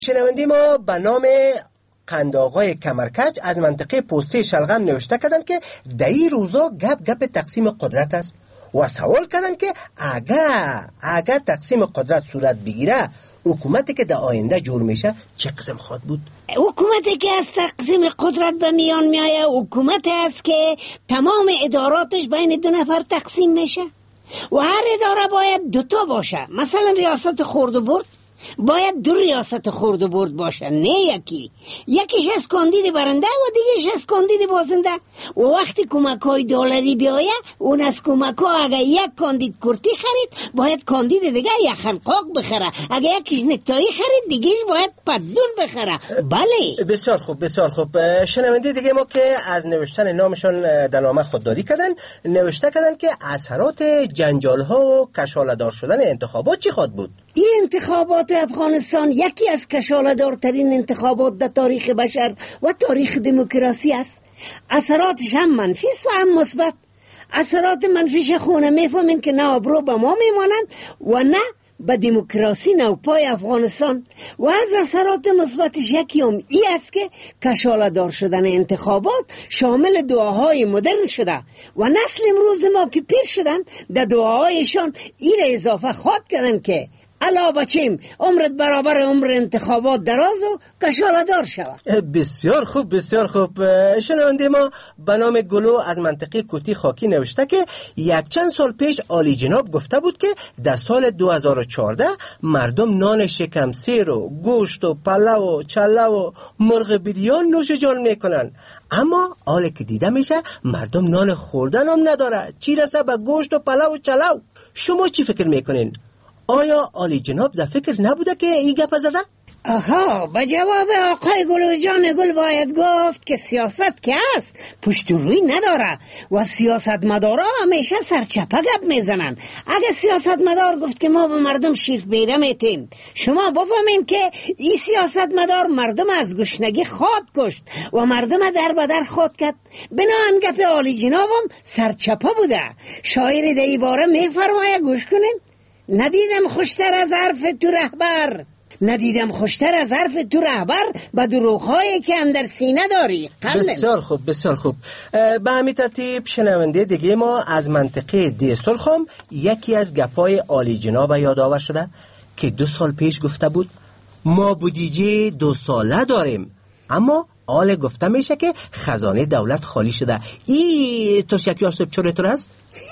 شنونده ما به نام قندآقای کمرکج از منطقه پوسته شلغم نوشته کردن که در این روزا گپ تقسیم قدرت است و سوال کردن که اگر تقسیم قدرت صورت بگیره حکومتی که در آینده جور میشه چه قسم خواهد بود؟ حکومتی که از تقسیم قدرت به میان میایه حکومتی است که تمام اداراتش بین دو نفر تقسیم میشه و هر اداره باید دوتا باشه. مثلا ریاست خورد و برد باید دو ریاست خورد و برد باشه، نه یکیش از کاندید برنده و دیگهش از کاندید بازنده. و وقتی کمک‌های دلاری بیایه اون از کمک‌ها اگه یک کاندید کرتی خرید باید کاندید دیگه یک خنقاق بخره، اگه یکیش نکتایی خرید دیگهش باید پدون بخره. بله بسیار خوب. شنونده دیگه ما که از نوشتن نامشان در نامه خودداری کردن نوشته کردن که اثرات جنجال‌ها و کشاله‌دار شدن انتخابات چی خواهد بود؟ این انتخابات افغانستان یکی از کشاله‌دارترین انتخابات در تاریخ بشر و تاریخ دموکراسی است. اثراتش هم منفی است و هم مثبت. اثرات منفیش خونه میفهمین که نه آبرو به ما میمانند و نه به دموکراسی نوپای افغانستان. و از اثرات مثبتش یکی هم ای است که کشاله‌دار شدن انتخابات شامل دعاهای مدرن شده و نسل امروز ما که پیر شدن در دعاهایشان ای را اضافه خواد کردن که الا بچیم عمرت برابر عمر انتخابات دراز و کشاله‌دار شود. بسیار خوب. شنونده ما به نام گلو از منطقه کوتی خاکی نوشته که یک چند سال پیش عالی جناب گفته بود که در سال 2014 مردم نان شکم سیر و گوشت و پلو و چله و مرغ بریان نوش جان میکنن، اما حالا که دیده میشه مردم نان خوردن هم نداره، چی رسه به گوشت و پلو و چلو. شما چی فکر میکنین؟ آیا عالی جناب در فکر نبوده که این گپ زده؟ آها، به جواب آقای گلوجان گل باید گفت که سیاست که هست پشت روی نداره و سیاستمدارا همیشه سرچپه گپ میزنن. اگه سیاستمدار گفت که ما به مردم شیر بیره میتیم، شما بفهمین که این سیاستمدار مردم از گشنگی خواد کشت و مردم در بدر خواد کرد. بناهن گپ عالی جنابم سرچپه بوده. شاعر در باره میفرمایه، گوش کنین: ندیدم خوشتر از حرف تو رهبر به دروغ‌هایی که اندر سینه داری. بسیار خوب. به همین ترتیب شنونده دیگه ما از منطقه دیستولخام یکی از گپای عالی جناب یادآور شده که 2 سال پیش گفته بود ما بودجه 2 ساله داریم، اما حال گفته میشه که خزانه دولت خالی شده. این ترشکی آسب چورتر هست؟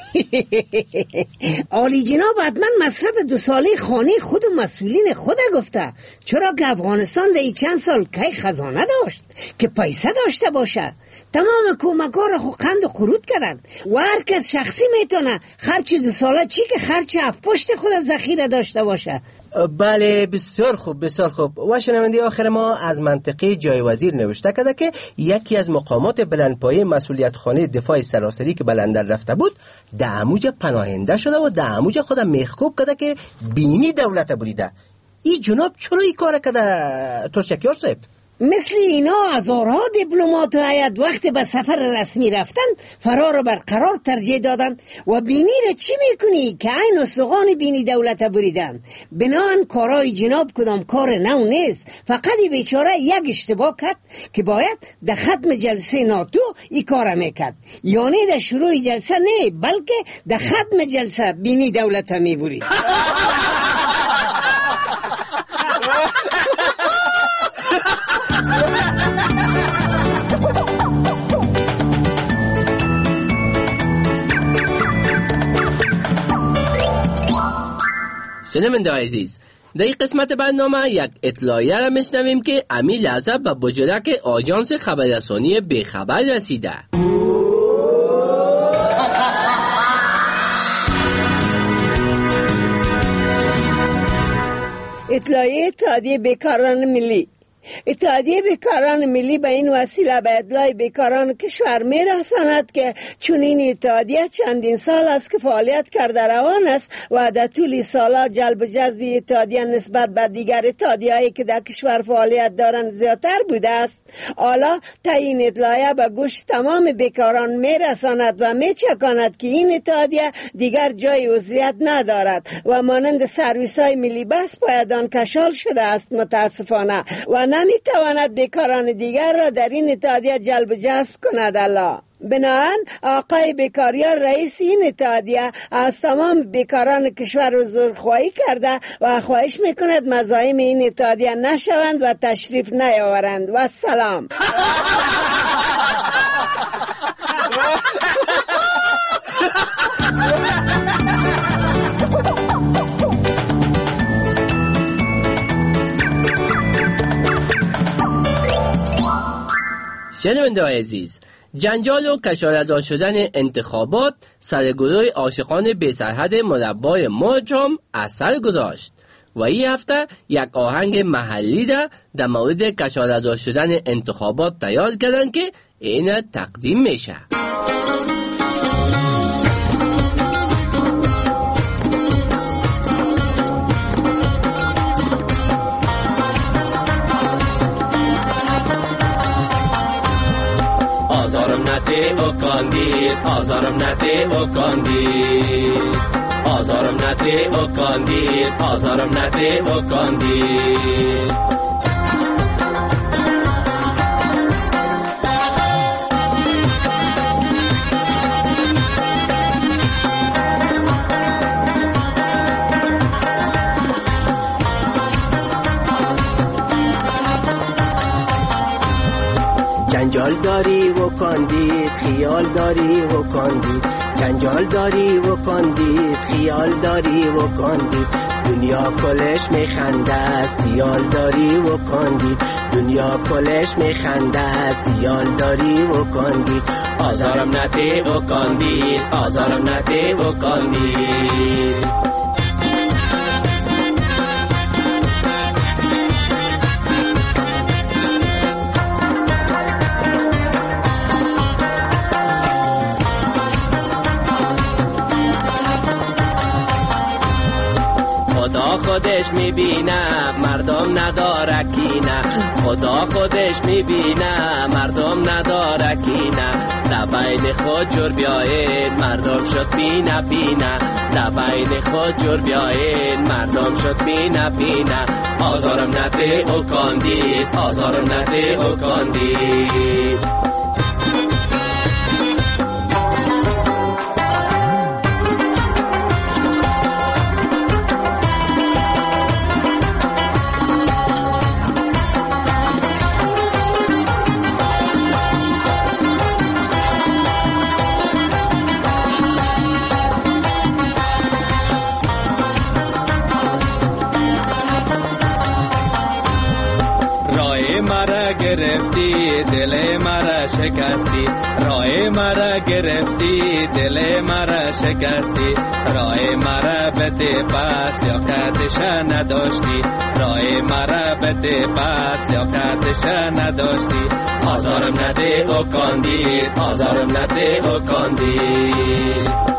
عالی جناب حتما مصرف 2 ساله خانه خود و مسئولین خود گفته، چرا که افغانستان در این چند سال کی خزانه داشت که پیسه داشته باشه. تمام کمک‌ها را قند و قرود کردن و هر کس شخصی میتونه خرچ 2 ساله چی که خرچ پشت خود ذخیره داشته باشه. بله، بسیار خوب. و شنونده آخر ما از منطقه جای وزیر نوشته کرده که یکی از مقامات بلندپایه مسئولیت خانه دفاع سراسری که بلندر رفته بود در اموج پناهنده شده و در اموج خودم میخکوب کرده که بینی دولت بریده. این جناب چرا این کار کرده ترشکیار صاحب؟ مثل اینا هزارها دیپلمات و هیئت وقت به سفر رسمی رفتن فرار برقرار ترجیح دادن و بینی را چی میکنی که عین استخوان بینی دولت بریدن. بناهن کارای جناب کدام کار نو نیست، فقط بیچاره یک اشتباه کرد که باید در ختم جلسه ناتو ای کار میکرد، یعنی در شروع جلسه نه بلکه در ختم جلسه بینی دولت میبرید. شنونده عزیز، در این قسمت برنامه یک اطلاعیه را میشنویم که امی لحظه به بجرک آژانس خبررسانی بخبر رسیده. اطلاعیه اتحادیه بیکاران ملی: اتحادیه بیکاران ملی به این وسیله به ادلای بیکاران کشور میرساند که چون این اتحادیه چندین سال است که فعالیت کرده روان است و در طول سالات جلب و جذب اتحادیه نسبت به دیگر اتحادیه‌ای که در کشور فعالیت دارند زیادتر بوده است، حالا این اطلاعیه به گوش تمام بیکاران میرساند و میچکاند که این اتحادیه دیگر جای عضویت ندارد و مانند سرویس های ملی بس پایدان کشال شده است متاسفانه و نمیتواند بیکاران دیگر را در این اتحادیه جلب و جذب کند. الله بنابراین آقای بیکاریار رئیس این اتحادیه از تمام بیکاران کشور حضورخواهی کرده و خواهش میکند مزاحم این اتحادیه نشوند و تشریف نیاورند و سلام. شنونده عزیز، جنجال و کشاردار شدن انتخابات سر گروه عاشقان بی سرحد مربای مرج هم اثر گذاشت و این هفته یک آهنگ محلی در مورد کشاردار شدن انتخابات تیار کردن که این تقدیم میشه. آزارم نده او کاندید، آزارم نده او کاندید، آزارم نده او کاندید، آزارم نده او کاندید. جنجال داری و کاندید، خیال داری و کاندید، جنجال داری و کاندید، خیال داری و کاندید، دنیا کلش میخنده سیال داری و کاندید، دنیا کلش میخنده سیال داری و کاندید. آزارم نده و کاندید، آزارم نده و کاندید. خدا خودش میبینه مردم نداره کینه، خدا خودش میبینه مردم نداره کینه، در بین خود جور بیاین مردم شد بینه بینه، در بین خود جور بیاین مردم شد بینه بینه. آزارم نده او کاندید، آزارم نده او کاندید. گرفتی دل مرا شکستی، راه مرا گرفتی دل مرا شکستی، راه مرا بده پس لیاقتش نداشتی، راه مرا بده پس لیاقتش نداشتی. آزارم نده او کاندید، آزارم نده او کاندید.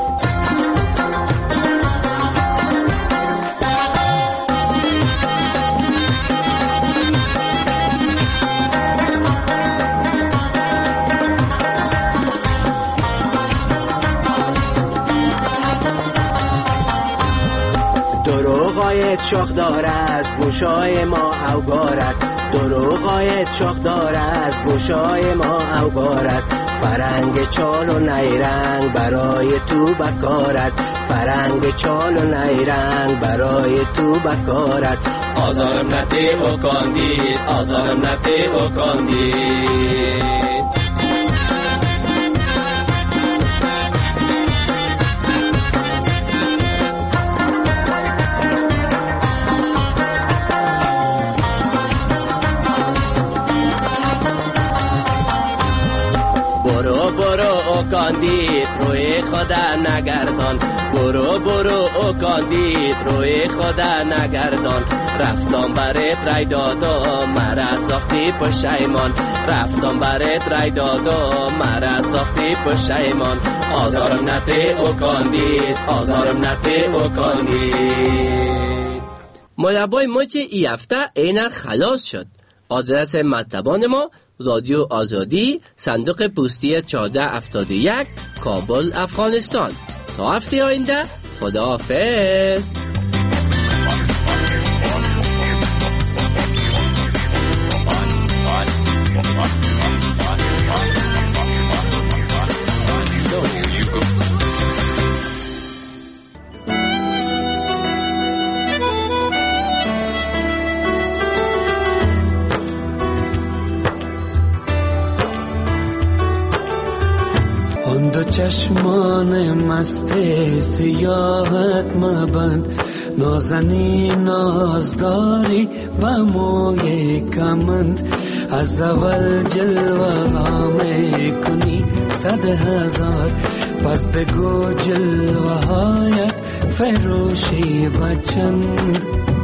دروغایت شاخدار است گوشای ما اوگار است، دروغایت شاخدار است گوشای ما اوگار است، فرنگ چال و نیرنگ برای تو بکار است، فرنگ چال و نیرنگ برای تو بکار است. آزارم نده او کاندید، آزارم نده او کاندید. او کاندید روی خدا نگردان، برو برو او کاندید روی خدا نگردان. رفتم برات رای دادم مرا ساختی پشیمان، رفتم برات رای دادم مرا ساختی پشیمان. آزارم نتی او کاندید، آزارم نتی او کاندید. مربای مچ ای هفته اینر خلاص شد. آدرس مطبان ما رادیو آزادی، صندوق پستی 1471، کابل، افغانستان. تا هفته آینده خداحافظ. دو چشمان مست سیاحت مبند، نازنی نازداری و موی کمند. از اول جلوه ها می کنی 100,000، پس بگو جلوه هایت فروشی و چند.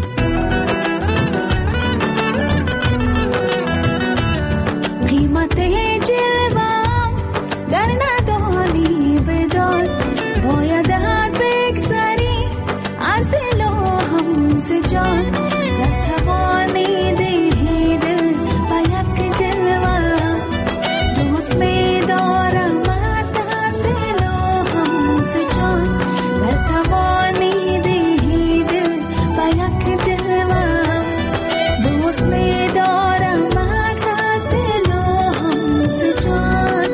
قیمت جلوه در ندانی بدان، باید بگذری از دل و هم ز جان. گر توانی دهی دل باید جلوه، دوست می دارم از دل و هم ز جان. گر توانی دهی دل باید جلوه، دوست می دارم از دل و هم ز جان.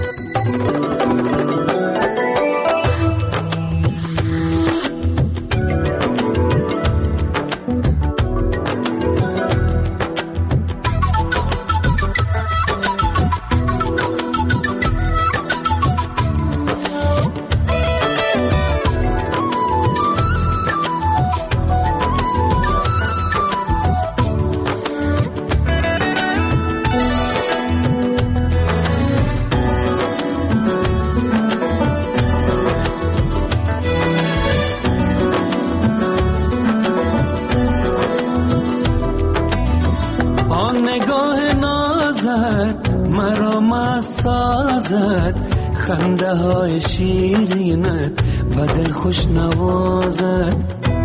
سازد خنده های شیرینت بدل خوش نوازد.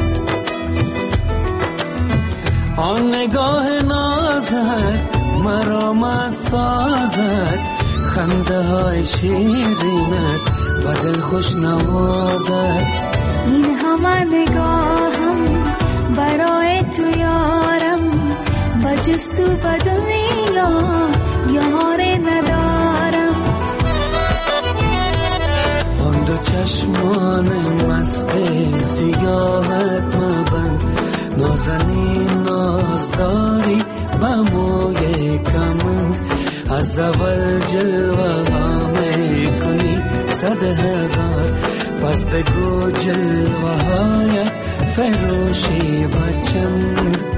آن نگاه نازت مرا مست سازد، خنده های شیرینت بدل خوش نوازد. این همه نگاهم برای تو یارم، با جستو به دنیا یار ندارم. آن دو چشمان مست سیاحت مبند، نازنین نازداری با موی کمند. از اول جلوه ها می کنی 100,000، پس بگو جلوه هایت فروشی و چند.